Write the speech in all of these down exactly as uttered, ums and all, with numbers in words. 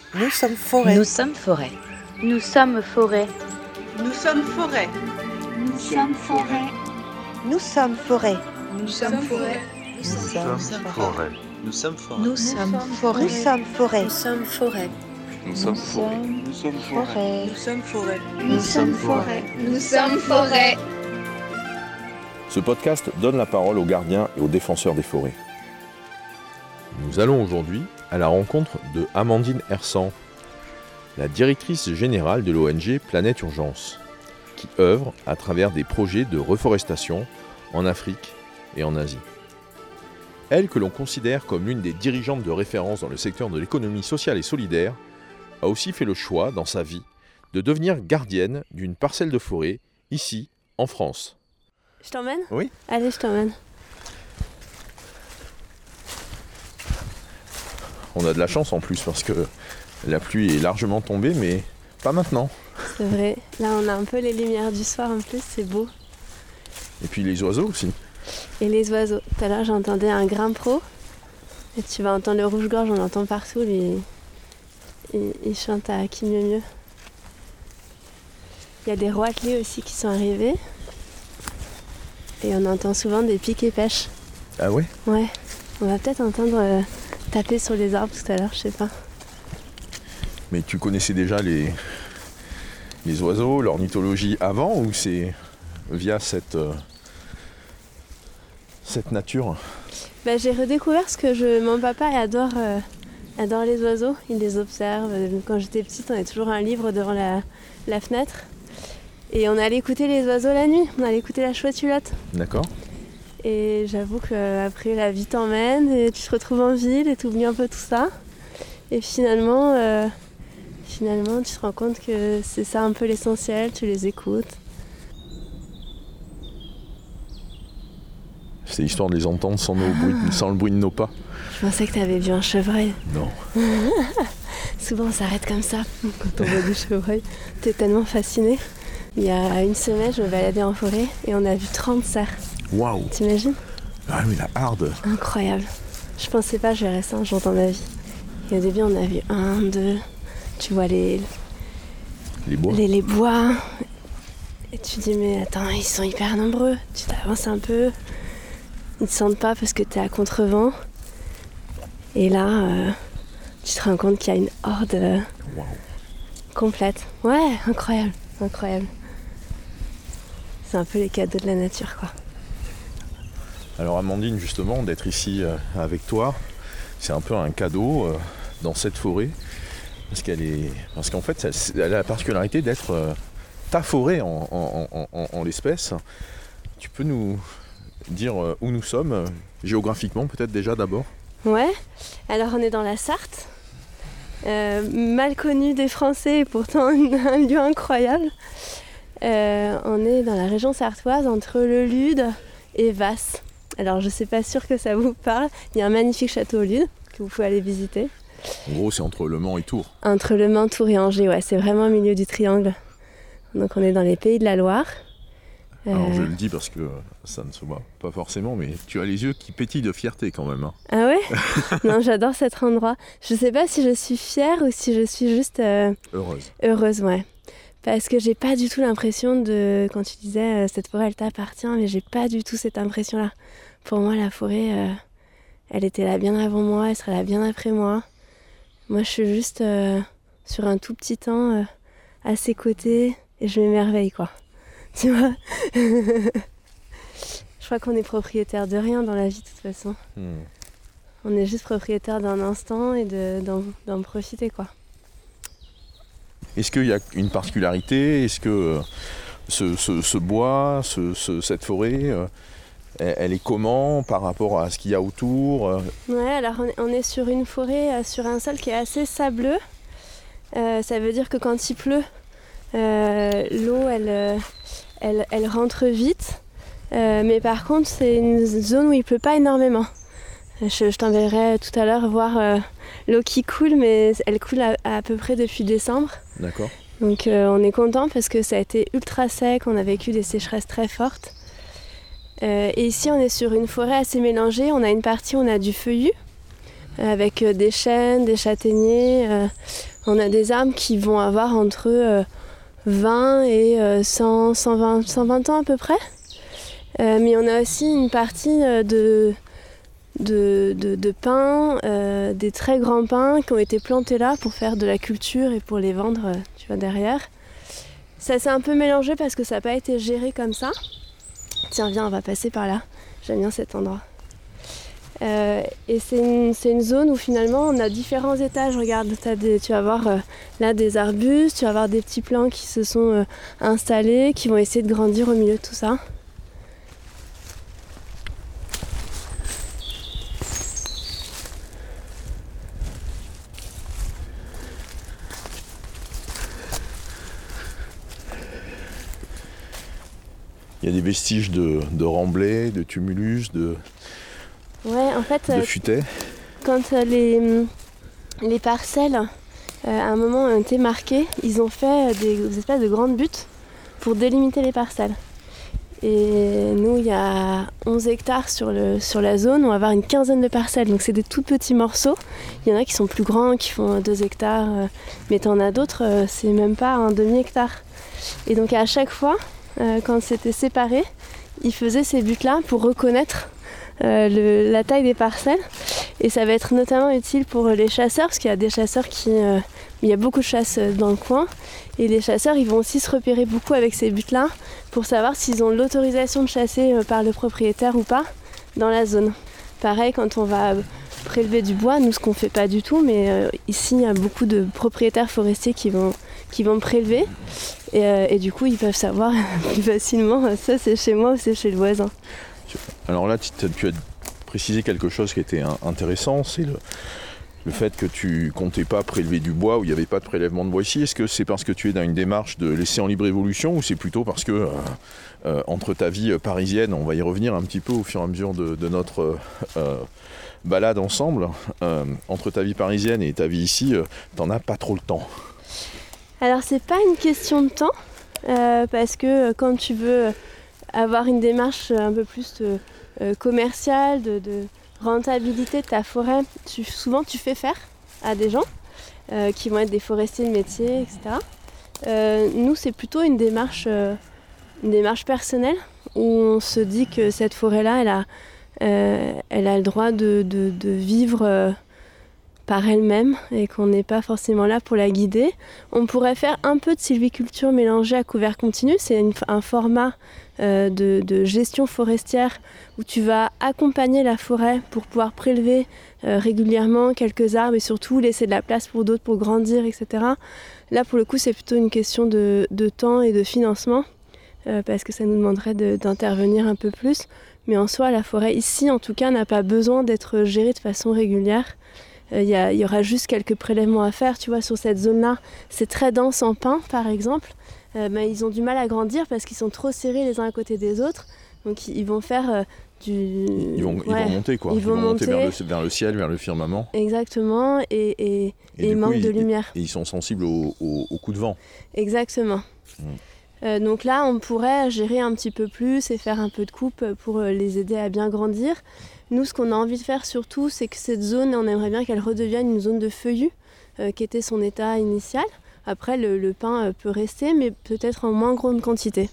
Nous sommes forêt. Nous sommes forêt. Nous sommes forêt. Nous sommes forêt. Nous sommes forêt. Nous sommes forêt. Nous sommes forêt. Nous sommes forêt. Nous sommes forêt. Nous sommes forêt. Nous sommes forêt. Nous sommes forêt. Nous sommes forêt. Nous sommes forêt. Nous sommes forêt. Nous sommes forêt. Nous sommes forêt. Ce podcast donne la parole aux gardiens et aux défenseurs des forêts. Nous allons aujourd'hui à la rencontre de Amandine Hersant, la directrice générale de l'O N G Planète Urgence, qui œuvre à travers des projets de reforestation en Afrique et en Asie. Elle, que l'on considère comme l'une des dirigeantes de référence dans le secteur de l'économie sociale et solidaire, a aussi fait le choix, dans sa vie, de devenir gardienne d'une parcelle de forêt, ici, en France. Je t'emmène ? Oui. Allez, je t'emmène. On a de la chance en plus parce que la pluie est largement tombée, mais pas maintenant. C'est vrai. Là, on a un peu les lumières du soir en plus, c'est beau. Et puis les oiseaux aussi. Et les oiseaux. Tout à l'heure, j'entendais un grimpero. Et tu vas entendre le rouge-gorge, on l'entend partout. Lui, il, il chante à qui mieux mieux. Il y a des roitelets aussi qui sont arrivés. Et on entend souvent des piques et pêches. Ah ouais ? Ouais. On va peut-être entendre euh, taper sur les arbres tout à l'heure, je sais pas. Mais tu connaissais déjà les, les oiseaux, l'ornithologie avant, ou c'est via cette, euh, cette nature ? Bah, j'ai redécouvert parce que je, mon papa adore, euh, adore les oiseaux, il les observe. Quand j'étais petite, on avait toujours un livre devant la, la fenêtre. Et on allait écouter les oiseaux la nuit, on allait écouter la chouette hulotte. D'accord. Et j'avoue qu'après la vie t'emmène et tu te retrouves en ville et tu oublies un peu tout ça. Et finalement, euh, finalement tu te rends compte que c'est ça un peu l'essentiel, tu les écoutes. C'est histoire de les entendre sans, nos bruits, sans le bruit de nos pas. Je pensais que tu avais vu un chevreuil. Non. Souvent on s'arrête comme ça quand on voit des chevreuils. T'es tellement fasciné. Il y a une semaine, je me baladais en forêt et on a vu trente cerfs. Waouh. T'imagines ? Ah oui, la harde. Incroyable. Je pensais pas que je verrais ça un jour dans ma vie. Et au début, on a vu un, deux. Tu vois les... Les bois. Les, les bois. Et tu dis, mais attends, ils sont hyper nombreux. Tu t'avances un peu. Ils te sentent pas parce que t'es à contre-vent. Et là, euh, tu te rends compte qu'il y a une horde euh, wow. complète. Ouais, incroyable. Incroyable. C'est un peu les cadeaux de la nature, quoi. Alors Amandine, justement, d'être ici euh, avec toi, c'est un peu un cadeau euh, dans cette forêt, parce qu'elle est, parce qu'en fait, elle, elle a la particularité d'être euh, ta forêt en, en, en, en, en l'espèce. Tu peux nous dire euh, où nous sommes, euh, géographiquement peut-être déjà d'abord ? Ouais, alors on est dans la Sarthe, euh, mal connu des Français et pourtant un lieu incroyable. Euh, on est dans la région sartoise entre le Lude et Vasse. Alors je sais pas sûr que ça vous parle, il y a un magnifique château au Lude que vous pouvez aller visiter. En gros c'est entre Le Mans et Tours. Entre Le Mans, Tours et Angers, ouais, c'est vraiment au milieu du triangle. Donc on est dans les Pays de la Loire. Alors euh... je le dis parce que ça ne se voit pas forcément, mais tu as les yeux qui pétillent de fierté quand même. Hein. Ah ouais ? Non, j'adore cet endroit. Je sais pas si je suis fière ou si je suis juste... Euh... Heureuse. Heureuse, ouais. Parce que j'ai pas du tout l'impression de... Quand tu disais euh, cette forêt elle t'appartient, mais j'ai pas du tout cette impression-là. Pour moi, la forêt, euh, elle était là bien avant moi, elle sera là bien après moi. Moi, je suis juste euh, sur un tout petit temps euh, à ses côtés et je m'émerveille, quoi. Tu vois ? Je crois qu'on est propriétaire de rien dans la vie, de toute façon. Hmm. On est juste propriétaire d'un instant et de, d'en, d'en profiter, quoi. Est-ce qu'il y a une particularité ? Est-ce que euh, ce, ce, ce bois, ce, ce, cette forêt, euh, elle, elle est comment par rapport à ce qu'il y a autour ? euh... Ouais, alors on est, on est sur une forêt, euh, sur un sol qui est assez sableux. Euh, ça veut dire que quand il pleut, euh, l'eau, elle, euh, elle, elle rentre vite. Euh, mais par contre, c'est une zone où il pleut pas énormément. Je, je t'enverrai tout à l'heure voir euh, l'eau qui coule, mais elle coule à, à peu près depuis décembre. D'accord. Donc euh, on est content parce que ça a été ultra sec, on a vécu des sécheresses très fortes. Euh, et ici on est sur une forêt assez mélangée, on a une partie où on a du feuillu, avec des chênes, des châtaigniers. Euh, on a des arbres qui vont avoir entre euh, vingt et euh, cent, cent vingt, cent vingt ans à peu près. Euh, mais on a aussi une partie euh, de, de, de, de pins, euh, des très grands pins qui ont été plantés là pour faire de la culture et pour les vendre, euh, tu vois, derrière. Ça s'est un peu mélangé parce que ça n'a pas été géré comme ça. Tiens, viens, on va passer par là. J'aime bien cet endroit. Euh, et c'est une, c'est une zone où finalement on a différents étages. Regarde, t'as des, tu vas voir euh, là des arbustes, tu vas voir des petits plants qui se sont euh, installés, qui vont essayer de grandir au milieu de tout ça. Il y a des vestiges de, de remblais, de tumulus, de, ouais, en fait, de euh, futaies. Quand euh, les, les parcelles, euh, à un moment, ont été marquées, ils ont fait des, des espèces de grandes buttes pour délimiter les parcelles. Et nous, il y a onze hectares sur, le, sur la zone, on va avoir une quinzaine de parcelles. Donc c'est des tout petits morceaux. Il y en a qui sont plus grands, qui font deux hectares. Euh, mais t'en as d'autres, euh, c'est même pas un demi-hectare. Et donc à chaque fois, euh, quand c'était séparé, ils faisaient ces buttes-là pour reconnaître euh, le, la taille des parcelles. Et ça va être notamment utile pour les chasseurs, parce qu'il y a des chasseurs qui... Euh, il y a beaucoup de chasse dans le coin. Et les chasseurs, ils vont aussi se repérer beaucoup avec ces buttes-là pour savoir s'ils ont l'autorisation de chasser par le propriétaire ou pas dans la zone. Pareil, quand on va prélever du bois, nous, ce qu'on fait pas du tout, mais euh, ici, il y a beaucoup de propriétaires forestiers qui vont, qui vont prélever. Et, euh, et du coup, ils peuvent savoir plus facilement, ça c'est chez moi ou c'est chez le voisin. Alors là, tu as précisé quelque chose qui était intéressant, c'est le... Le fait que tu comptais pas prélever du bois, où il n'y avait pas de prélèvement de bois ici, est-ce que c'est parce que tu es dans une démarche de laisser en libre évolution, ou c'est plutôt parce que euh, euh, entre ta vie parisienne, on va y revenir un petit peu au fur et à mesure de, de notre euh, balade ensemble, euh, entre ta vie parisienne et ta vie ici, euh, t'en as pas trop le temps? Alors c'est pas une question de temps, euh, parce que quand tu veux avoir une démarche un peu plus euh, euh, commerciale, de... de rentabilité de ta forêt, tu, souvent tu fais faire à des gens euh, qui vont être des forestiers de métier, et cetera. Euh, nous, c'est plutôt une démarche, euh, une démarche personnelle où on se dit que cette forêt-là, elle a, euh, elle a le droit de, de, de vivre euh, par elle-même et qu'on n'est pas forcément là pour la guider. On pourrait faire un peu de sylviculture mélangée à couvert continu. C'est une, un format euh, de, de gestion forestière où tu vas accompagner la forêt pour pouvoir prélever euh, régulièrement quelques arbres et surtout laisser de la place pour d'autres pour grandir, et cetera. Là, pour le coup, c'est plutôt une question de, de temps et de financement euh, parce que ça nous demanderait de, d'intervenir un peu plus. Mais en soi, la forêt ici, en tout cas, n'a pas besoin d'être gérée de façon régulière. Il y, a, il y aura juste quelques prélèvements à faire, tu vois, sur cette zone-là. C'est très dense en pins, par exemple. Euh, ben, ils ont du mal à grandir parce qu'ils sont trop serrés les uns à côté des autres. Donc ils vont faire euh, du... Ils vont, ouais, ils vont monter, quoi. Ils, ils vont, vont monter, monter vers, le, vers le ciel, vers le firmament. Exactement, et, et, et, et ils manquent de lumière. Et ils sont sensibles au, au, au coup de vent. Exactement. Mmh. Euh, donc là, on pourrait gérer un petit peu plus et faire un peu de coupe pour les aider à bien grandir. Nous, ce qu'on a envie de faire surtout, c'est que cette zone, on aimerait bien qu'elle redevienne une zone de feuillus, euh, qui était son état initial. Après, le, le pin peut rester, mais peut-être en moins grande quantité.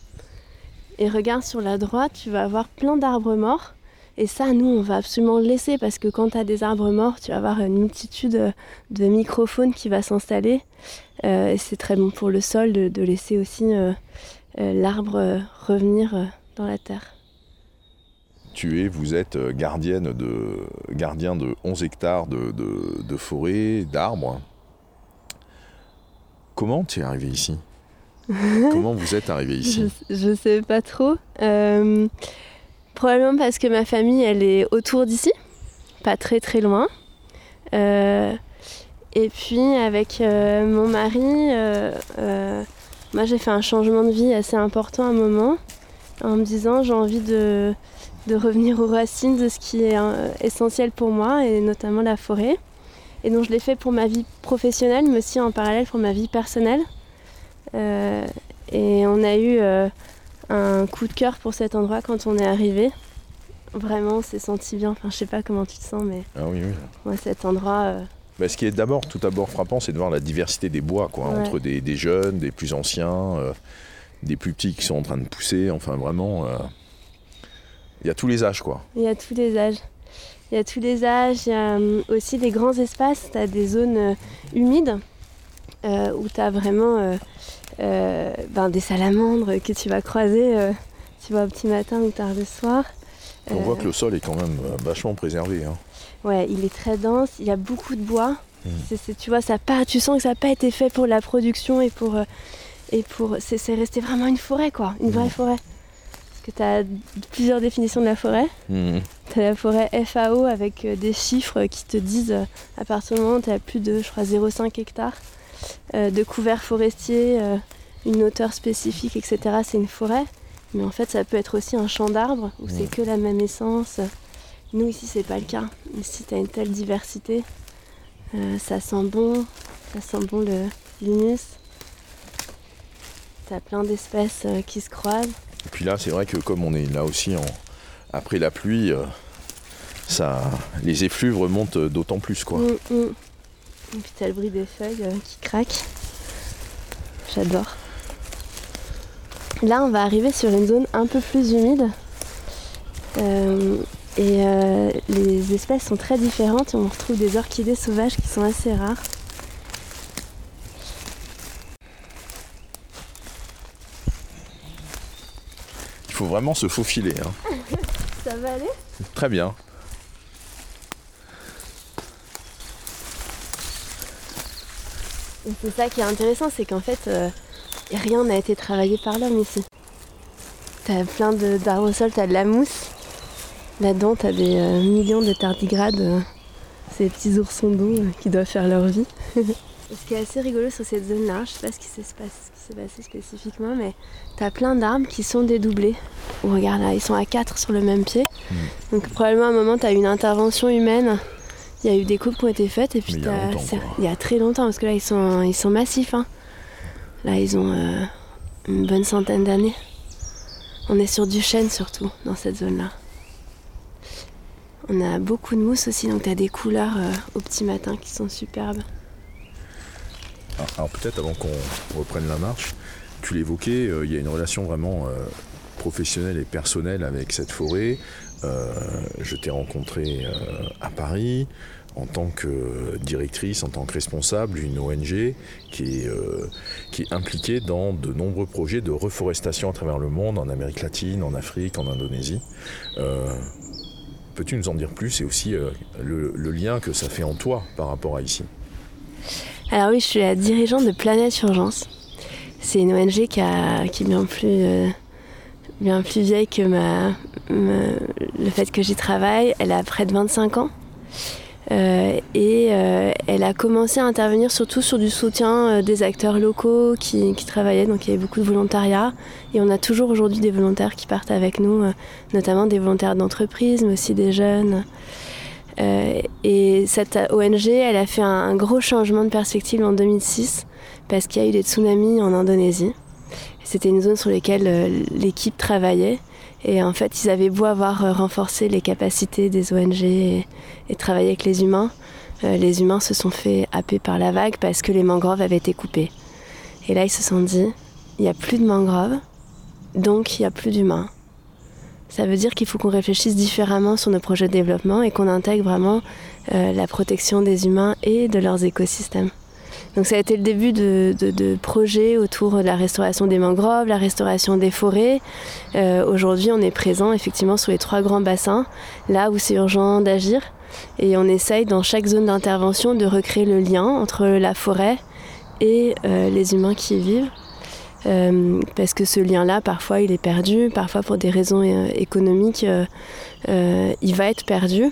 Et regarde sur la droite, tu vas avoir plein d'arbres morts. Et ça, nous, on va absolument le laisser, parce que quand tu as des arbres morts, tu vas avoir une multitude de microfaune qui va s'installer. Euh, et c'est très bon pour le sol de, de laisser aussi euh, euh, l'arbre revenir euh, dans la terre. Tu es, vous êtes gardienne de, gardien de onze hectares de, de, de forêt, d'arbres. Comment tu es arrivé ici? Comment vous êtes arrivé ici? Je ne sais pas trop. Euh, probablement parce que ma famille, elle est autour d'ici, pas très très loin. Euh, et puis avec euh, mon mari, euh, euh, moi j'ai fait un changement de vie assez important à un moment, en me disant j'ai envie de... de revenir aux racines de ce qui est euh, essentiel pour moi, et notamment la forêt. Et donc je l'ai fait pour ma vie professionnelle, mais aussi en parallèle pour ma vie personnelle. Euh, et on a eu euh, un coup de cœur pour cet endroit quand on est arrivé. vraiment, on s'est senti bien. Enfin, je sais pas comment tu te sens, mais Ah oui, oui. moi, cet endroit... Euh... Bah, ce qui est d'abord, tout d'abord frappant, c'est de voir la diversité des bois, quoi, Ouais. entre des, des jeunes, des plus anciens, euh, des plus petits qui sont en train de pousser. Enfin, vraiment, euh, il y a tous les âges, quoi. Il y a tous les âges. Il y a tous les âges. Il y a euh, aussi des grands espaces. Tu as des zones euh, humides euh, où tu as vraiment euh, euh, ben, des salamandres que tu vas croiser, euh, tu vois, au petit matin ou tard le soir. On Euh, voit que le sol est quand même euh, vachement préservé. Hein. Ouais, il est très dense. Il y a beaucoup de bois. Mmh. C'est, c'est, tu vois, ça pas, tu sens que ça n'a pas été fait pour la production et pour... Euh, et pour c'est, c'est resté vraiment une forêt, quoi. Une vraie Mmh. forêt. Parce que tu as plusieurs définitions de la forêt. Mmh. Tu as la forêt F A O avec euh, des chiffres qui te disent euh, à partir du moment où tu as plus de, je crois, zéro virgule cinq hectares euh, de couvert forestier, euh, une hauteur spécifique, et cetera. C'est une forêt. Mais en fait, ça peut être aussi un champ d'arbres où Mmh. c'est que la même essence. Nous, ici, c'est pas le cas. Ici, tu as une telle diversité. Euh, ça sent bon. Ça sent bon le l'humus. Tu as plein d'espèces euh, qui se croisent. Et puis là, c'est vrai que comme on est là aussi en... après la pluie, euh, ça... les effluves remontent d'autant plus, quoi. Mm, mm. Et puis t'as le bruit des feuilles euh, qui craquent. J'adore. Là, on va arriver sur une zone un peu plus humide. Euh, et euh, les espèces sont très différentes. On retrouve des orchidées sauvages qui sont assez rares. Il faut vraiment se faufiler. Hein. Ça va aller ? Très bien. Et c'est ça qui est intéressant, c'est qu'en fait, euh, rien n'a été travaillé par l'homme ici. T'as plein de, d'arbres au sol, t'as de la mousse. Là-dedans, t'as des euh, millions de tardigrades, euh, ces petits oursons d'eau euh, qui doivent faire leur vie. Et ce qui est assez rigolo sur cette zone-là, je sais pas ce qui s'est, ce qui s'est passé spécifiquement, mais t'as plein d'arbres qui sont dédoublés. Oh, regarde là, ils sont à quatre sur le même pied. Mmh. Donc probablement à un moment, t'as une intervention humaine. Il y a eu des coupes qui ont été faites et puis il y a t'as, longtemps, il y a très longtemps parce que là ils sont, ils sont massifs. Hein. Là ils ont euh, une bonne centaine d'années. On est sur du chêne surtout dans cette zone-là. On a beaucoup de mousse aussi, donc t'as des couleurs euh, au petit matin qui sont superbes. Alors, alors peut-être avant qu'on reprenne la marche, tu l'évoquais, euh, il y a une relation vraiment euh, professionnelle et personnelle avec cette forêt. Euh, je t'ai rencontré euh, à Paris en tant que directrice, en tant que responsable d'une O N G qui est, euh, qui est impliquée dans de nombreux projets de reforestation à travers le monde, en Amérique latine, en Afrique, en Indonésie. Euh, peux-tu nous en dire plus et aussi euh, le, le lien que ça fait en toi par rapport à ici ? Alors oui, je suis la dirigeante de Planète Urgence. C'est une O N G qui, a, qui est bien plus... Euh, bien plus vieille que ma, ma, le fait que j'y travaille. Elle a près de vingt-cinq ans euh, et euh, elle a commencé à intervenir surtout sur du soutien euh, des acteurs locaux qui, qui travaillaient, donc il y avait beaucoup de volontariat et on a toujours aujourd'hui des volontaires qui partent avec nous, euh, notamment des volontaires d'entreprise mais aussi des jeunes. Euh, et cette O N G, elle a fait un, un gros changement de perspective en deux mille six parce qu'il y a eu des tsunamis en Indonésie. C'était une zone sur laquelle euh, l'équipe travaillait et en fait ils avaient beau avoir euh, renforcé les capacités des O N G et, et travailler avec les humains, euh, les humains se sont fait happer par la vague parce que les mangroves avaient été coupées. Et là ils se sont dit, il n'y a plus de mangroves, donc il n'y a plus d'humains. Ça veut dire qu'il faut qu'on réfléchisse différemment sur nos projets de développement et qu'on intègre vraiment euh, la protection des humains et de leurs écosystèmes. Donc ça a été le début de, de, de projets autour de la restauration des mangroves, la restauration des forêts. Euh, aujourd'hui, on est présent effectivement sur les trois grands bassins, là où c'est urgent d'agir. Et on essaye dans chaque zone d'intervention de recréer le lien entre la forêt et euh, les humains qui y vivent. Euh, parce que ce lien-là, parfois, il est perdu. Parfois, pour des raisons euh, économiques, euh, euh, il va être perdu.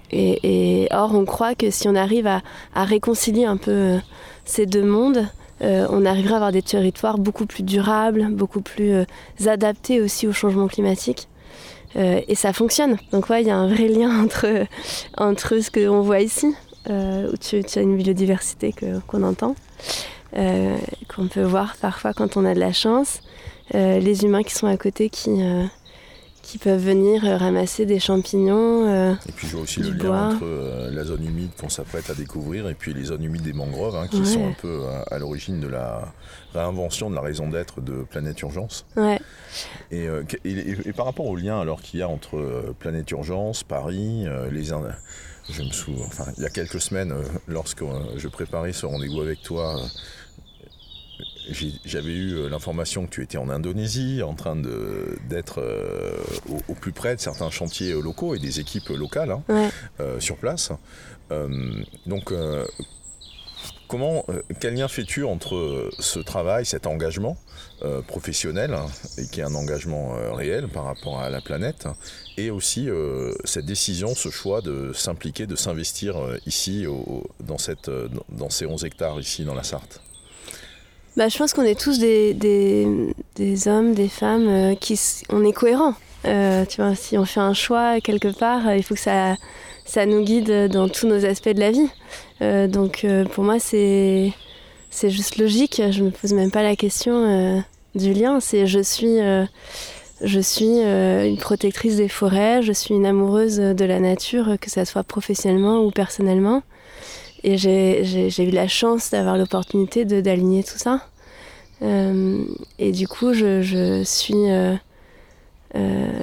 Et, et or, on croit que si on arrive à, à réconcilier un peu euh, ces deux mondes, euh, on arrivera à avoir des territoires beaucoup plus durables, beaucoup plus euh, adaptés aussi au changement climatique. Euh, et ça fonctionne. Donc ouais, il y a un vrai lien entre, entre ce qu'on voit ici, euh, où tu, tu as une biodiversité que, qu'on entend, euh, qu'on peut voir parfois quand on a de la chance, euh, les humains qui sont à côté qui... Euh, qui peuvent venir euh, ramasser des champignons. Euh, et puis je vois aussi le lien bois. entre euh, la zone humide qu'on s'apprête à découvrir et puis les zones humides des mangroves hein, qui ouais. sont un peu à, à l'origine de la réinvention de la raison d'être de Planète Urgence. Ouais. Et, euh, et, et, et par rapport au lien alors qu'il y a entre euh, Planète Urgence, Paris, euh, les Indes, je me souviens, enfin il y a quelques semaines, euh, lorsque euh, je préparais ce rendez-vous avec toi, euh, J'ai, j'avais eu l'information que tu étais en Indonésie, en train de, d'être euh, au, au plus près de certains chantiers locaux et des équipes locales hein, ouais. euh, sur place. Euh, donc, euh, comment, euh, quel lien fais-tu entre ce travail, cet engagement euh, professionnel, hein, et qui est un engagement euh, réel par rapport à la planète, et aussi euh, cette décision, ce choix de s'impliquer, de s'investir euh, ici, au, dans, cette, dans ces onze hectares ici dans la Sarthe? Bah, je pense qu'on est tous des, des, des hommes, des femmes, euh, qui on est cohérents. Euh, tu vois, si on fait un choix quelque part, euh, il faut que ça, ça nous guide dans tous nos aspects de la vie. Euh, donc euh, pour moi, c'est, c'est juste logique. Je me pose même pas la question euh, du lien. C'est je suis, euh, je suis euh, une protectrice des forêts, je suis une amoureuse de la nature, que ça soit professionnellement ou personnellement. Et j'ai, j'ai, j'ai eu la chance d'avoir l'opportunité de, d'aligner tout ça. Euh, et du coup, je, je suis, euh, euh,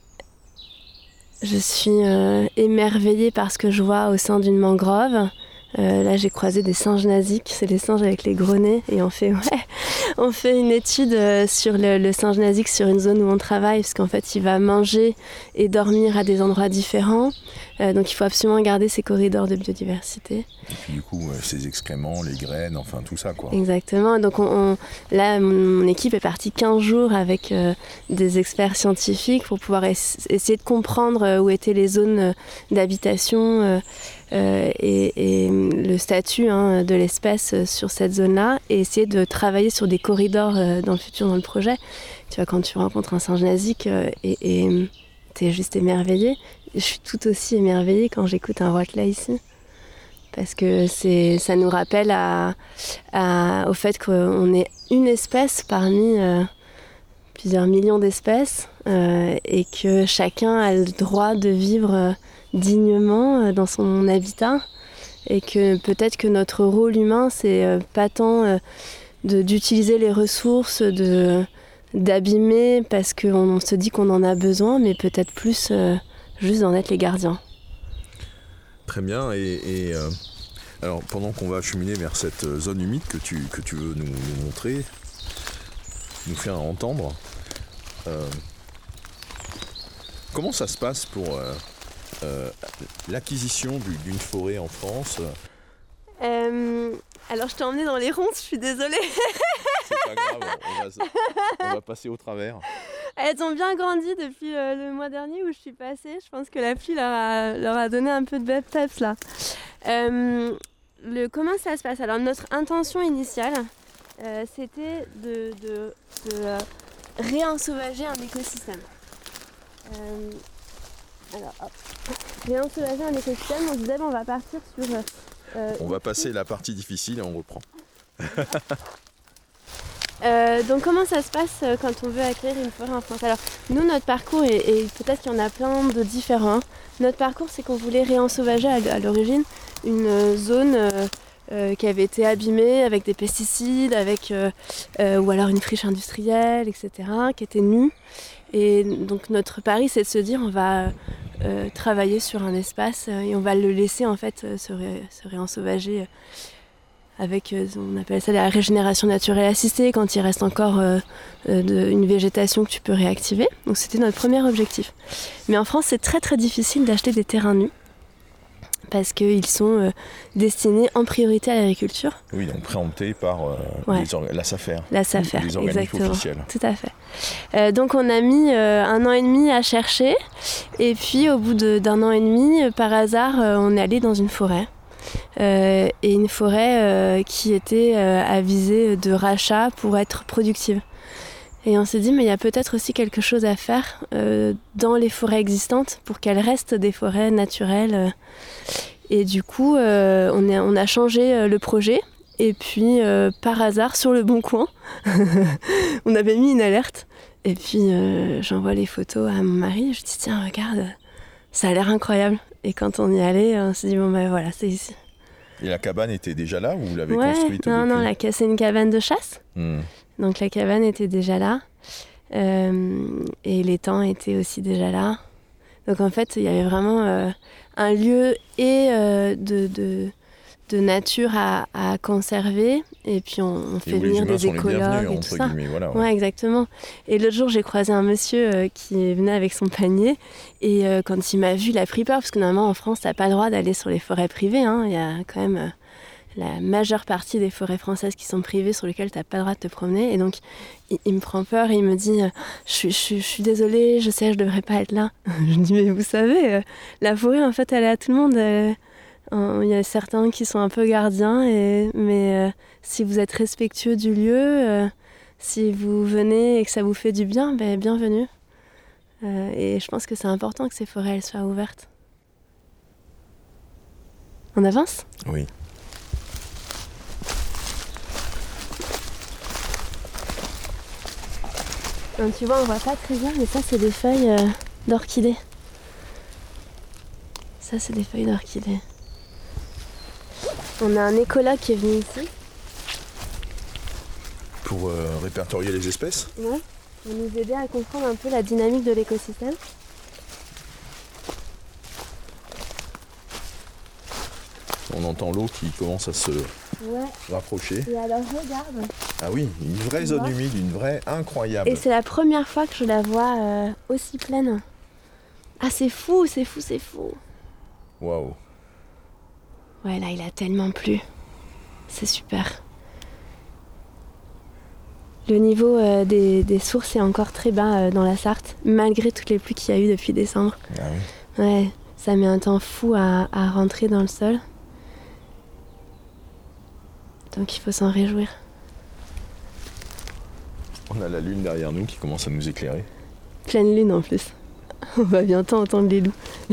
je suis euh, émerveillée par ce que je vois au sein d'une mangrove. Euh, là, j'ai croisé des singes nasiques, c'est les singes avec les gros nez, et on fait, ouais, on fait une étude euh, sur le, le singe nasique sur une zone où on travaille, parce qu'en fait, il va manger et dormir à des endroits différents. Euh, donc, il faut absolument garder ces corridors de biodiversité. Et puis du coup, euh, ces excréments, les graines, enfin tout ça quoi. Exactement. Donc on, on, là, mon, mon équipe est partie quinze jours avec euh, des experts scientifiques pour pouvoir es- essayer de comprendre euh, où étaient les zones euh, d'habitation euh, euh, et, et le statut hein, de l'espèce euh, sur cette zone-là, et essayer de travailler sur des corridors euh, dans le futur dans le projet. Tu vois, quand tu rencontres un singe nasique euh, et, et t'es juste émerveillé. Je suis tout aussi émerveillée quand j'écoute un roitelet ici. Parce que c'est, ça nous rappelle à, à, au fait qu'on est une espèce parmi euh, plusieurs millions d'espèces euh, et que chacun a le droit de vivre euh, dignement euh, dans son habitat, et que peut-être que notre rôle humain, c'est euh, pas tant euh, de, d'utiliser les ressources, de, d'abîmer parce qu'on se dit qu'on en a besoin, mais peut-être plus euh, juste d'en être les gardiens. Très bien, et, et euh, alors pendant qu'on va cheminer vers cette zone humide que tu, que tu veux nous, nous montrer, nous faire entendre, euh, comment ça se passe pour euh, euh, l'acquisition du, d'une forêt en France? euh, Alors je t'ai emmené dans les ronces, je suis désolée. C'est pas grave, on va, on va passer au travers. Elles ont bien grandi depuis euh, le mois dernier où je suis passée. Je pense que la pluie leur a, leur a donné un peu de peps là. Euh, le, comment ça se passe? Alors notre intention initiale, euh, c'était de, de, de euh, réensauvager un écosystème. Euh, alors hop. Réensauvager un écosystème, on se disait bon, on va partir sur... Euh, on va passer la partie difficile et on reprend. Euh, donc comment ça se passe quand on veut acquérir une forêt en France? Alors nous, notre parcours, et, et peut-être qu'il y en a plein de différents, notre parcours c'est qu'on voulait réensauvager à, à l'origine une zone euh, euh, qui avait été abîmée avec des pesticides, avec, euh, euh, ou alors une friche industrielle, et cetera, qui était nue. Et donc notre pari c'est de se dire on va euh, travailler sur un espace et on va le laisser en fait se, ré, se réensauvager avec, on appelle ça la régénération naturelle assistée, quand il reste encore euh, de, une végétation que tu peux réactiver. Donc c'était notre premier objectif. Mais en France, c'est très très difficile d'acheter des terrains nus, parce qu'ils sont euh, destinés en priorité à l'agriculture. Oui, donc préemptés par euh, ouais. les orga- la SAFER. La SAFER, les organismes exactement. officiels. Tout à fait. Euh, donc on a mis euh, un an et demi à chercher, et puis au bout de, d'un an et demi, euh, par hasard, euh, on est allé dans une forêt. Euh, et une forêt euh, qui était euh, à visée de rachat pour être productive. Et on s'est dit, mais il y a peut-être aussi quelque chose à faire euh, dans les forêts existantes pour qu'elles restent des forêts naturelles. Et du coup, euh, on, est, on a changé le projet Et puis, euh, par hasard, sur le Bon Coin, on avait mis une alerte. Et puis, euh, j'envoie les photos à mon mari. Je dis, tiens, regarde, ça a l'air incroyable. Et quand on y allait, on s'est dit, bon, ben voilà, c'est ici. Et la cabane était déjà là ou vous l'avez ouais, construite non, depuis? non, la, c'est une cabane de chasse. Mmh. Donc, la cabane était déjà là. Euh, et l'étang était aussi déjà là. Donc, en fait, il y avait vraiment euh, un lieu et euh, de... de de nature à, à conserver, et puis on, on fait venir des écologues et tout ça. Voilà, ouais. ouais, exactement. Et l'autre jour, j'ai croisé un monsieur euh, qui venait avec son panier, et euh, quand il m'a vu, il a pris peur, parce que normalement en France, t'as pas le droit d'aller sur les forêts privées. Hein. Il y a quand même euh, la majeure partie des forêts françaises qui sont privées, sur lesquelles t'as pas le droit de te promener. Et donc, il, il me prend peur, et il me dit euh, « Je suis, je suis désolée, je sais, je devrais pas être là. » Je me dis « Mais vous savez, euh, la forêt, en fait, elle est à tout le monde. Euh, » Il y a certains qui sont un peu gardiens, et, mais euh, si vous êtes respectueux du lieu, euh, si vous venez et que ça vous fait du bien, ben, bienvenue. Euh, et je pense que c'est important que ces forêts elles soient ouvertes. On avance ? Oui. Donc, tu vois, on voit pas très bien, mais ça, c'est des feuilles euh, d'orchidées. Ça, c'est des feuilles d'orchidées. On a un écologue qui est venu ici. Pour euh, répertorier les espèces ? Ouais, pour nous aider à comprendre un peu la dynamique de l'écosystème. On entend l'eau qui commence à se ouais. rapprocher. Et alors regarde. Ah oui, une vraie tu zone vois humide, une vraie incroyable. Et c'est la première fois que je la vois euh, aussi pleine. Ah c'est fou, c'est fou, c'est fou. Waouh. Ouais, là, il a tellement plu. C'est super. Le niveau euh, des, des sources est encore très bas euh, dans la Sarthe, malgré toutes les pluies qu'il y a eu depuis décembre. Ah oui. Ouais, ça met un temps fou à, à rentrer dans le sol. Donc il faut s'en réjouir. On a la lune derrière nous qui commence à nous éclairer. Pleine lune en plus. On va bientôt entendre les loups.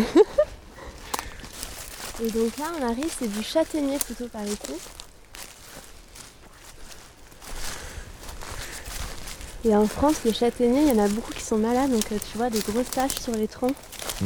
Et donc là, on arrive, c'est du châtaignier plutôt par ici. Et en France, le châtaignier, il y en a beaucoup qui sont malades, donc tu vois des grosses taches sur les troncs. Mmh.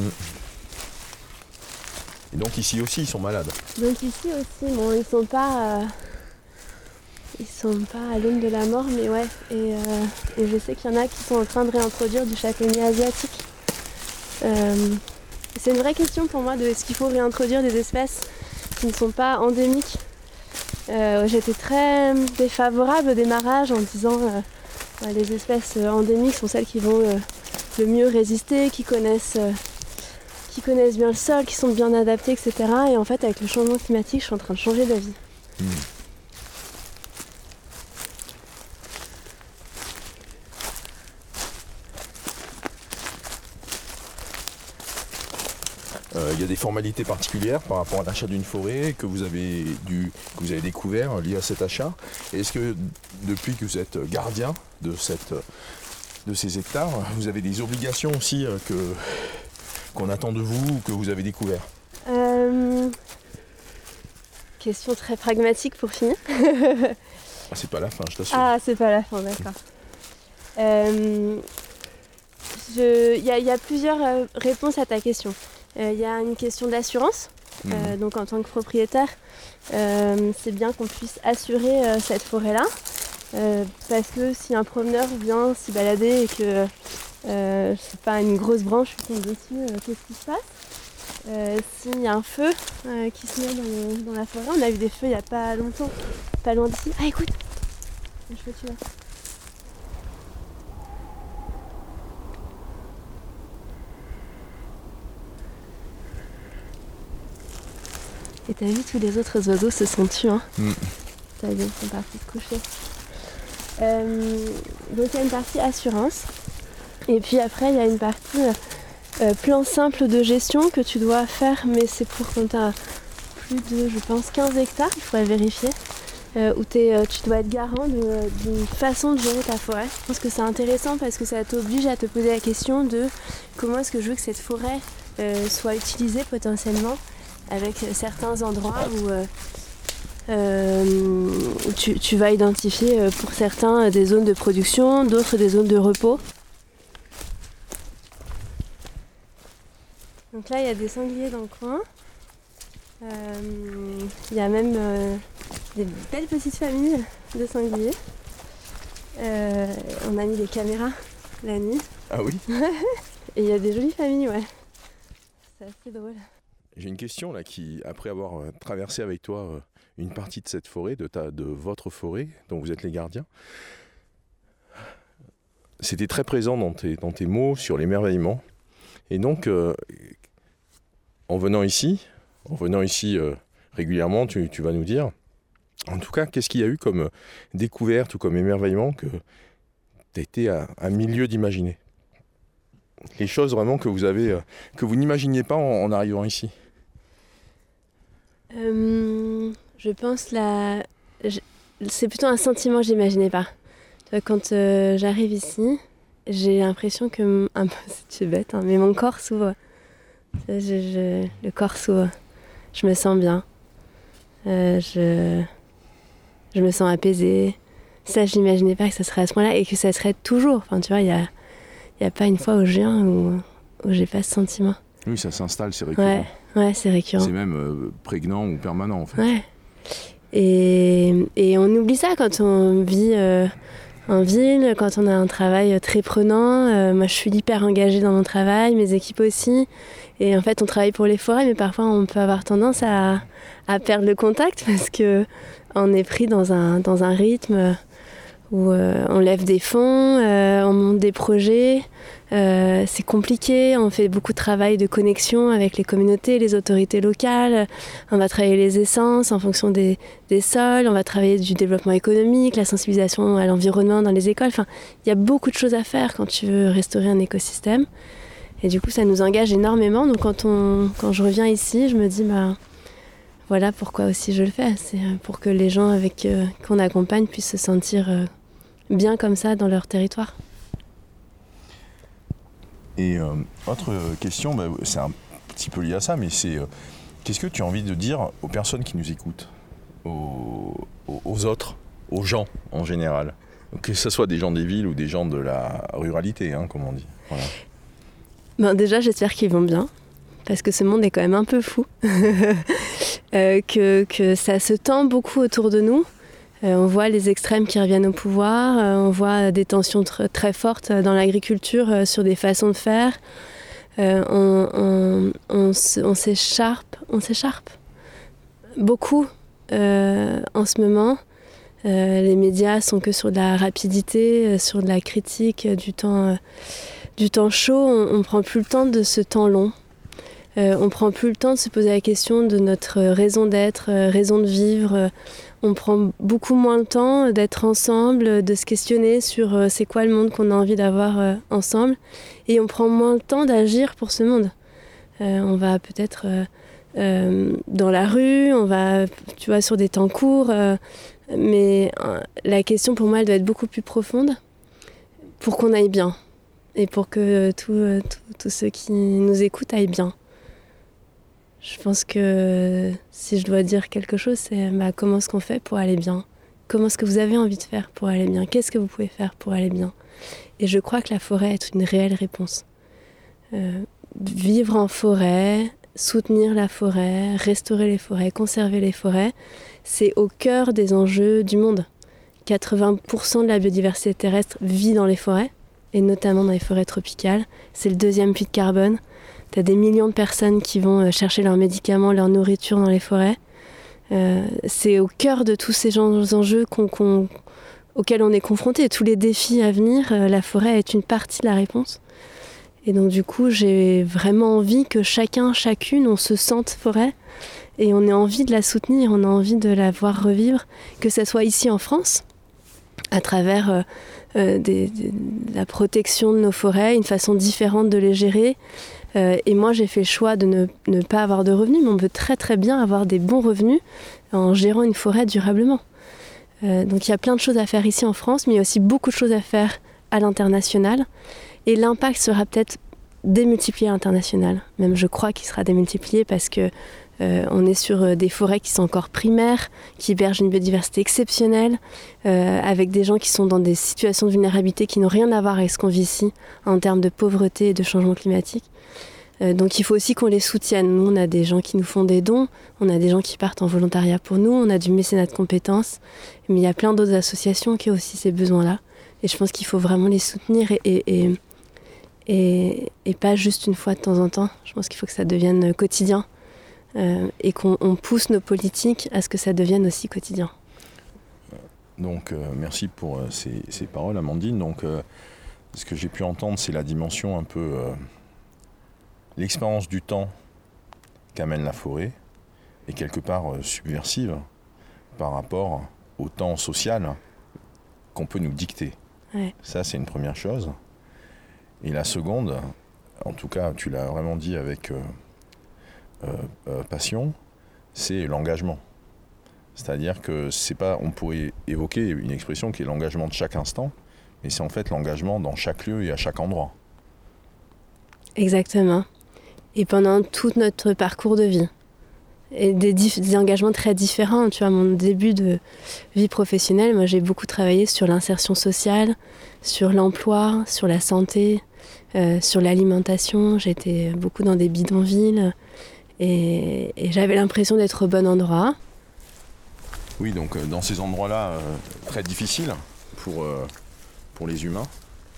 Et donc ici aussi, ils sont malades. Donc ici aussi, bon, ils sont pas, euh, ils sont pas à l'aune de la mort, mais ouais. Et, euh, et je sais qu'il y en a qui sont en train de réintroduire du châtaignier asiatique. Euh, C'est une vraie question pour moi de est-ce qu'il faut réintroduire des espèces qui ne sont pas endémiques. Euh, j'étais très défavorable au démarrage en disant euh, les espèces endémiques sont celles qui vont euh, le mieux résister, qui connaissent, euh, qui connaissent bien le sol, qui sont bien adaptées, et cetera. Et en fait, avec le changement climatique, je suis en train de changer d'avis. Mmh. Il euh, y a des formalités particulières par rapport à l'achat d'une forêt que vous avez dû, que vous avez découvert liées à cet achat. Est-ce que depuis que vous êtes gardien de, cette, de ces hectares, vous avez des obligations aussi que, qu'on attend de vous ou que vous avez découvert ? euh... Question très pragmatique pour finir. ah, c'est pas la fin, je t'assure. Ah, c'est pas la fin, d'accord. Il euh, y, y a plusieurs euh, réponses à ta question. Il euh, y a une question d'assurance. Mmh. Euh, donc en tant que propriétaire, euh, c'est bien qu'on puisse assurer euh, cette forêt-là. Euh, parce que si un promeneur vient s'y balader et que euh, je sais pas, une grosse branche lui tombe dessus, euh, qu'est-ce qui se passe ? euh, S'il y a un feu euh, qui se met dans, le, dans la forêt, on a eu des feux il n'y a pas longtemps, pas loin d'ici. Ah écoute, je fais tu là. Et t'as vu, tous les autres oiseaux se sont tus, hein. Mm. T'as vu, ils sont partis se coucher. Euh, donc il y a une partie assurance. Et puis après, il y a une partie euh, plan simple de gestion que tu dois faire, mais c'est pour quand t'as plus de, je pense, quinze hectares, il faudrait vérifier, euh, où t'es, tu dois être garant de, d'une façon de gérer ta forêt. Je pense que c'est intéressant parce que ça t'oblige à te poser la question de comment est-ce que je veux que cette forêt euh, soit utilisée potentiellement, avec certains endroits où, euh, euh, tu, tu vas identifier euh, pour certains des zones de production, d'autres des zones de repos. Donc là, il y a des sangliers dans le coin. Il euh, y a même euh, des belles petites familles de sangliers. Euh, on a mis des caméras la nuit. Ah oui. Et il y a des jolies familles, ouais. C'est assez drôle. J'ai une question là qui, après avoir euh, traversé avec toi euh, une partie de cette forêt, de, ta, de votre forêt, dont vous êtes les gardiens, c'était très présent dans tes, dans tes mots sur l'émerveillement. Et donc, euh, en venant ici, en venant ici euh, régulièrement, tu, tu vas nous dire, en tout cas, qu'est-ce qu'il y a eu comme découverte ou comme émerveillement que tu as été à, à milieu d'imaginer? Les choses vraiment que vous avez, euh, que vous n'imaginiez pas en, en arrivant ici. Euh, je pense là, je, c'est plutôt un sentiment que j'imaginais pas. Quand euh, j'arrive ici, j'ai l'impression que, un peu, c'est bête, hein, mais mon corps s'ouvre. Je, je, le corps s'ouvre. Je me sens bien. Euh, je, je me sens apaisée. Ça, je n'imaginais pas que ça serait à ce point-là et que ça serait toujours. Enfin, tu vois, il n'y a, y a pas une fois où je viens où, où j'ai pas ce sentiment. Oui, ça s'installe, c'est récurrent. Ouais, ouais, c'est récurrent. C'est même euh, prégnant ou permanent, en fait. Ouais. Et, et on oublie ça quand on vit euh, en ville, quand on a un travail très prenant. Euh, moi, je suis hyper engagée dans mon travail, mes équipes aussi. Et en fait, on travaille pour les forêts, mais parfois, on peut avoir tendance à, à perdre le contact parce qu'on est pris dans un, dans un rythme où euh, on lève des fonds, euh, on monte des projets. Euh, c'est compliqué, on fait beaucoup de travail de connexion avec les communautés, les autorités locales. On va travailler les essences en fonction des, des sols, on va travailler du développement économique, la sensibilisation à l'environnement dans les écoles. Enfin, il y a beaucoup de choses à faire quand tu veux restaurer un écosystème. Et du coup, ça nous engage énormément. Donc quand, on, quand je reviens ici, je me dis, bah, voilà pourquoi aussi je le fais. C'est pour que les gens avec, euh, qu'on accompagne puissent se sentir euh, bien comme ça dans leur territoire. Et euh, autre question, bah, c'est un petit peu lié à ça, mais c'est euh, qu'est-ce que tu as envie de dire aux personnes qui nous écoutent, aux, aux autres, aux gens en général, que ce soit des gens des villes ou des gens de la ruralité, hein, comme on dit. Voilà. Ben déjà, j'espère qu'ils vont bien, parce que ce monde est quand même un peu fou, euh, que, que ça se tend beaucoup autour de nous. Euh, on voit les extrêmes qui reviennent au pouvoir, euh, on voit des tensions tr- très fortes dans l'agriculture euh, sur des façons de faire. Euh, on, on, on, se, on s'écharpe, on s'écharpe beaucoup euh, en ce moment. Euh, les médias sont que sur de la rapidité, euh, sur de la critique, euh, du temps, euh, du temps chaud. On ne prend plus le temps de ce temps long. Euh, on ne prend plus le temps de se poser la question de notre raison d'être, euh, raison de vivre. Euh, on prend beaucoup moins le temps d'être ensemble, de se questionner sur euh, c'est quoi le monde qu'on a envie d'avoir euh, ensemble. Et on prend moins le temps d'agir pour ce monde. Euh, on va peut-être euh, euh, dans la rue, on va, tu vois, sur des temps courts. Euh, mais euh, la question pour moi, elle doit être beaucoup plus profonde pour qu'on aille bien. Et pour que tous tout, ceux qui nous écoutent aillent bien. Je pense que si je dois dire quelque chose, c'est bah, comment est-ce qu'on fait pour aller bien ? Comment est-ce que vous avez envie de faire pour aller bien ? Qu'est-ce que vous pouvez faire pour aller bien ? Et je crois que la forêt est une réelle réponse. Euh, vivre en forêt, soutenir la forêt, restaurer les forêts, conserver les forêts, c'est au cœur des enjeux du monde. quatre-vingts pour cent de la biodiversité terrestre vit dans les forêts, et notamment dans les forêts tropicales. C'est le deuxième puits de carbone. T'as des millions de personnes qui vont chercher leurs médicaments, leur nourriture dans les forêts. Euh, c'est au cœur de tous ces enjeux qu'on, qu'on, auxquels on est confronté. Tous les défis à venir, euh, la forêt est une partie de la réponse. Et donc du coup, j'ai vraiment envie que chacun, chacune, on se sente forêt. Et on ait envie de la soutenir, on a envie de la voir revivre. Que ce soit ici en France, à travers euh, euh, des, des, la protection de nos forêts, une façon différente de les gérer. Euh, et moi, j'ai fait le choix de ne, ne pas avoir de revenus, mais on peut très très bien avoir des bons revenus en gérant une forêt durablement. Euh, donc il y a plein de choses à faire ici en France, mais il y a aussi beaucoup de choses à faire à l'international. Et l'impact sera peut-être démultiplié à l'international. Même je crois qu'il sera démultiplié parce que Euh, on est sur des forêts qui sont encore primaires, qui hébergent une biodiversité exceptionnelle, euh, avec des gens qui sont dans des situations de vulnérabilité qui n'ont rien à voir avec ce qu'on vit ici en termes de pauvreté et de changement climatique. Euh, donc il faut aussi qu'on les soutienne. Nous, on a des gens qui nous font des dons, on a des gens qui partent en volontariat pour nous, on a du mécénat de compétences, mais il y a plein d'autres associations qui ont aussi ces besoins-là. Et je pense qu'il faut vraiment les soutenir et, et, et, et, et pas juste une fois de temps en temps. Je pense qu'il faut que ça devienne quotidien. Euh, et qu'on on pousse nos politiques à ce que ça devienne aussi quotidien. Donc euh, merci pour euh, ces, ces paroles, Amandine. Donc euh, ce que j'ai pu entendre, c'est la dimension un peu euh, l'expérience du temps qu'amène la forêt et quelque part euh, subversive par rapport au temps social qu'on peut nous dicter. Ouais. Ça, c'est une première chose. Et la seconde, en tout cas, tu l'as vraiment dit avec euh, Euh, euh, passion, c'est l'engagement. C'est-à-dire que c'est pas, on pourrait évoquer une expression qui est l'engagement de chaque instant, mais c'est en fait l'engagement dans chaque lieu et à chaque endroit. Exactement. Et pendant tout notre parcours de vie. Et des, dif- des engagements très différents. Tu vois, mon début de vie professionnelle, moi j'ai beaucoup travaillé sur l'insertion sociale, sur l'emploi, sur la santé, euh, sur l'alimentation. J'étais beaucoup dans des bidonvilles. Et, et j'avais l'impression d'être au bon endroit. Oui, donc euh, dans ces endroits-là, euh, très difficiles pour, euh, pour les humains,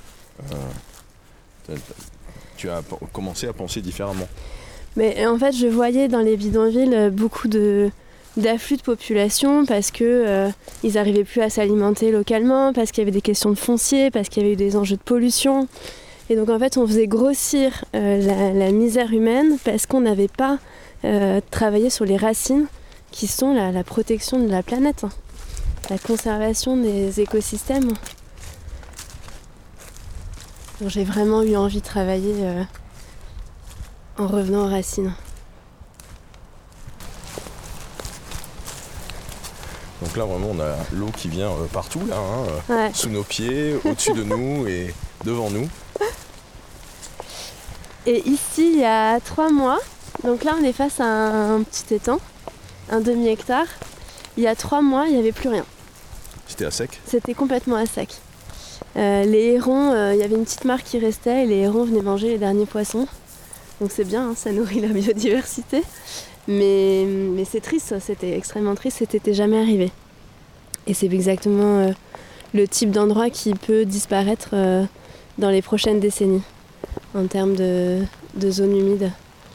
euh, tu as p- commencé à penser différemment. Mais en fait, je voyais dans les bidonvilles beaucoup de, d'afflux de population parce qu'ils euh, n'arrivaient plus à s'alimenter localement, parce qu'il y avait des questions de foncier, parce qu'il y avait eu des enjeux de pollution. Et donc en fait on faisait grossir euh, la, la misère humaine parce qu'on n'avait pas euh, travaillé sur les racines qui sont la, la protection de la planète, hein, la conservation des écosystèmes. Donc j'ai vraiment eu envie de travailler euh, en revenant aux racines. Donc là vraiment on a l'eau qui vient euh, partout là, hein, euh, Ouais. sous nos pieds, au-dessus de nous et devant nous. Et ici, il y a trois mois, donc là on est face à un petit étang, un demi-hectare. Il y a trois mois, il n'y avait plus rien. C'était à sec. C'était complètement à sec. Euh, les hérons, euh, il y avait une petite mare qui restait et les hérons venaient manger les derniers poissons. Donc c'est bien, hein, ça nourrit la biodiversité. Mais, mais c'est triste, ça, c'était extrêmement triste, c'était jamais arrivé. Et c'est exactement euh, le type d'endroit qui peut disparaître euh, dans les prochaines décennies. En termes de, de zones humides.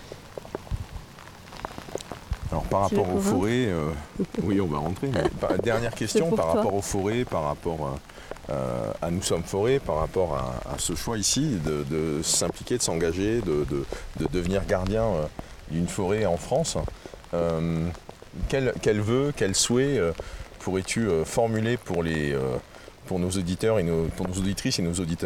Alors par Tu rapport veux aux qu'on forêts, euh, oui on va rentrer, mais par- dernière question pour par toi. rapport aux forêts, par rapport euh, à Nous sommes forêt, par rapport à, à ce choix ici de, de s'impliquer, de s'engager, de, de, de devenir gardien euh, d'une forêt en France. Euh, quel, quel vœu, quel souhait euh, pourrais-tu euh, formuler pour, les, euh, pour nos auditeurs et nos, pour nos auditrices et nos auditeurs ?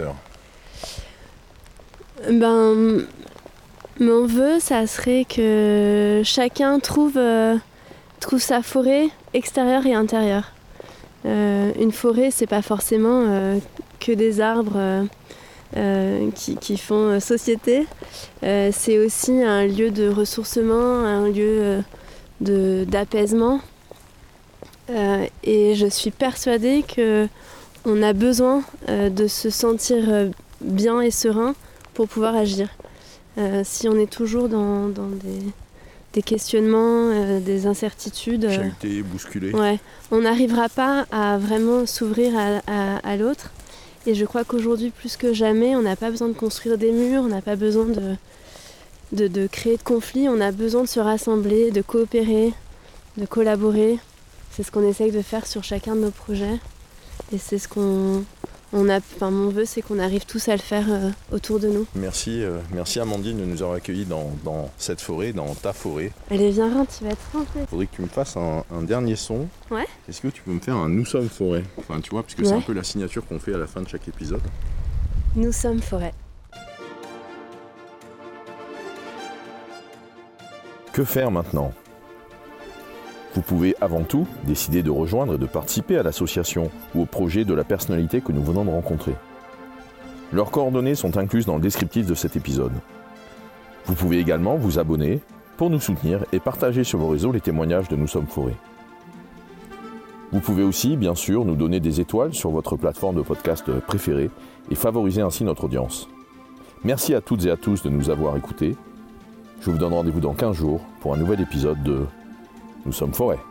Ben, mon vœu, ça serait que chacun trouve, euh, trouve sa forêt extérieure et intérieure. Euh, une forêt, c'est pas forcément euh, que des arbres euh, euh, qui, qui font euh, société. Euh, c'est aussi un lieu de ressourcement, un lieu euh, de, d'apaisement. Euh, et je suis persuadée qu'on a besoin euh, de se sentir euh, bien et serein pour pouvoir agir. Euh, si on est toujours dans, dans des, des questionnements, euh, des incertitudes, euh, Chahuté, bousculé. ouais, on n'arrivera pas à vraiment s'ouvrir à, à, à l'autre. Et je crois qu'aujourd'hui, plus que jamais, on n'a pas besoin de construire des murs, on n'a pas besoin de, de, de créer de conflits, on a besoin de se rassembler, de coopérer, de collaborer. C'est ce qu'on essaye de faire sur chacun de nos projets. Et c'est ce qu'on... On a, enfin, mon vœu, c'est qu'on arrive tous à le faire euh, autour de nous. Merci, euh, merci Amandine de nous avoir accueillis dans, dans cette forêt, dans ta forêt. Allez, viens, rentre, tu vas être rentré. Il faudrait que tu me fasses un, un dernier son. Ouais. Est-ce que tu peux me faire un Nous sommes forêt ? Enfin, tu vois, parce que c'est Ouais. un peu la signature qu'on fait à la fin de chaque épisode. Nous sommes forêt. Que faire maintenant ? Vous pouvez avant tout décider de rejoindre et de participer à l'association ou au projet de la personnalité que nous venons de rencontrer. Leurs coordonnées sont incluses dans le descriptif de cet épisode. Vous pouvez également vous abonner pour nous soutenir et partager sur vos réseaux les témoignages de Nous sommes Forêt. Vous pouvez aussi, bien sûr, nous donner des étoiles sur votre plateforme de podcast préférée et favoriser ainsi notre audience. Merci à toutes et à tous de nous avoir écoutés. Je vous donne rendez-vous dans quinze jours pour un nouvel épisode de Nous sommes Forêt.